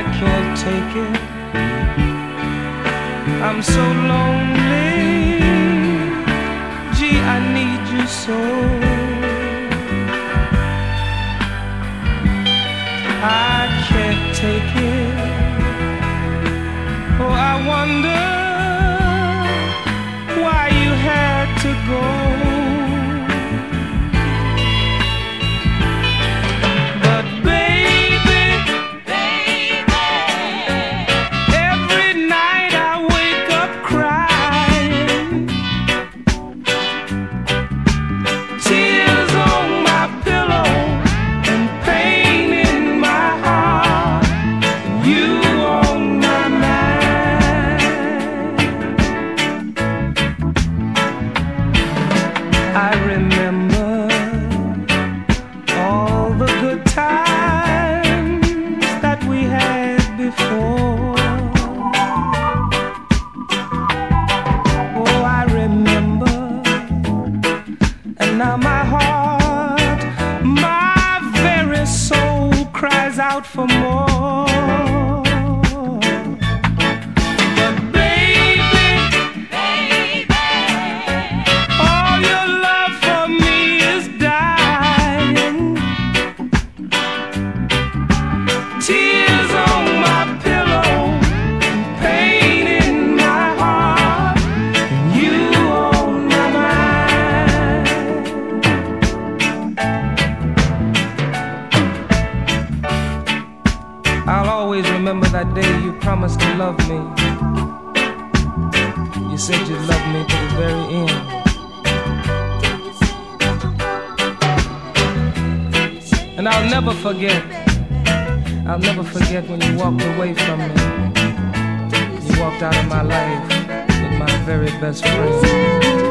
can't take it. I'm so lonely. Gee, I need you so. I can't take it. Oh, I wonder why you had to go. But baby, every night I wake up crying, tears on my pillow and pain in my heart, you on my mind. I remember all the good times that we had before. Oh, I remember, and now my heart, my very soul cries out for more. But baby, all your love for me is dying. Tears on my pillow, pain in my heart, you on my mind. I'll always remember that day you promised to love me. You said you'd love me to the very end. And I'll never forget when you walked away from me. You walked out of my life with my very best friend.